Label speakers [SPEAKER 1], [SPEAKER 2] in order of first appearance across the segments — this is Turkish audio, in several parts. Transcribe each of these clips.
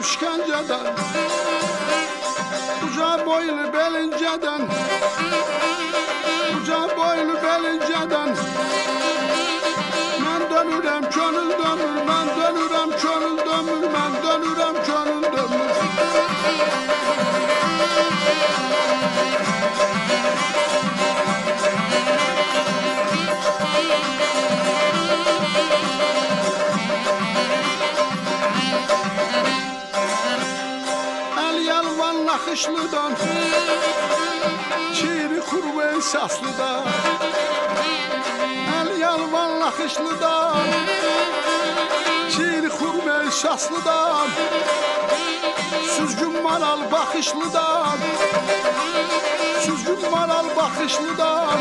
[SPEAKER 1] işkenceden, uca boylu belinceden, uca boylu belinceden. Ben dönürüm könül dönür, ben dönürüm könül dönür, ben dönürüm könül dönür. El yalvan nakışlıdan, çiğri kurve saslıdan. El yalvan nakışlıdan, çiğri kurve saslıdan. Süzgün maral bakışlıdan, süzgün maral bakışlıdan.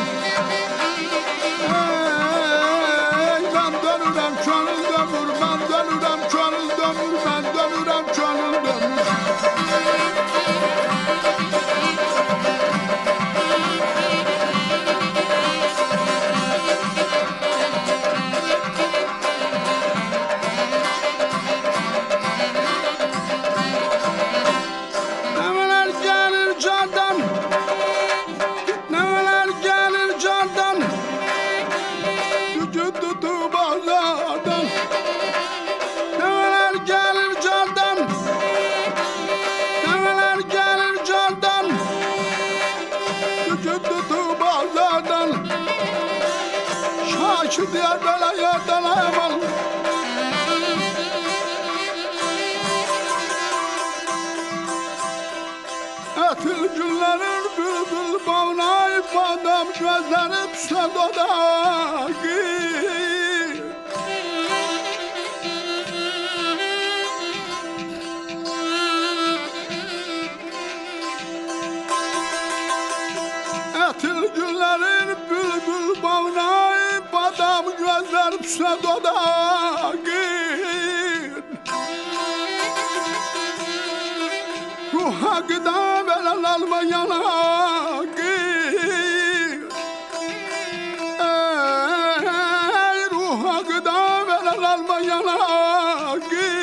[SPEAKER 1] Ey ben dönürüm könül dönür, ben dönürüm könül dönür, ben dönürüm könül dönür. Neveler gelir candan, neveler gelir candan, gücü tutu bağlardan. Neveler gelir candan, neveler gelir candan, gücü tutu bağlardan. Şaşı diğer belayardan ayamalı. Etil günlerin bülbül bağlayıp adam gözleri püsle dodağı. Etil günlerin bülbül bağlayıp adam gözleri püsle dodağı. Ruha gıda veren alma yanak. Ey ruha gıda veren alma yanak.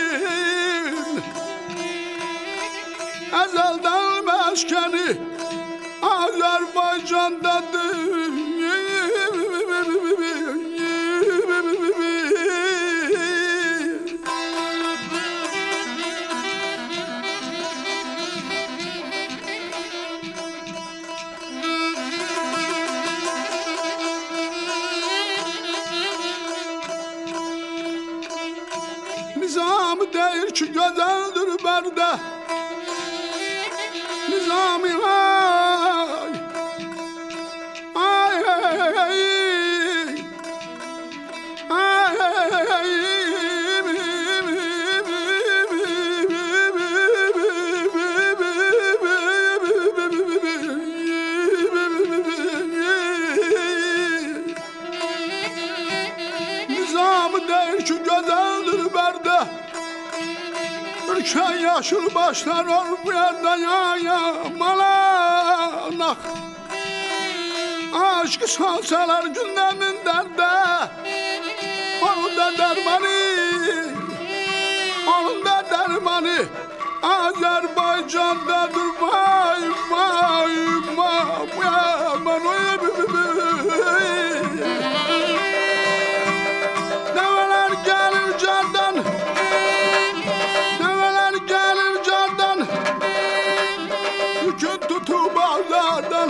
[SPEAKER 1] Ezelden meşkeni Azerbaycan'dadır. Nizam deyir ki güzeldir berde, Nizami ay, ay, ay, ay, ay. Nizam deyir ki güzeldir berde, ülken yaşıl başlar ol bu yerde yağmanak. Aşkı salsalar gündemin derde, onun da dermanı, onun da dermanı Azerbaycan'dadır. Vay vay vay aman neveler gelir candan, neveler gelir candan, yükün tutu bağlardan.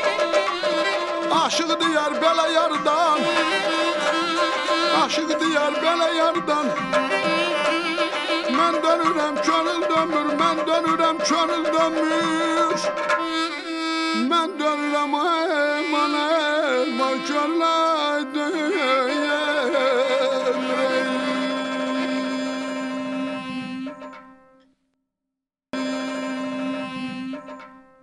[SPEAKER 1] Aşık diyar bela yardan, aşık diyar bela yardan. Ben dönürüm könül dönmür, ben dönürüm könül dönmür. Ben dönürüm aman aman könül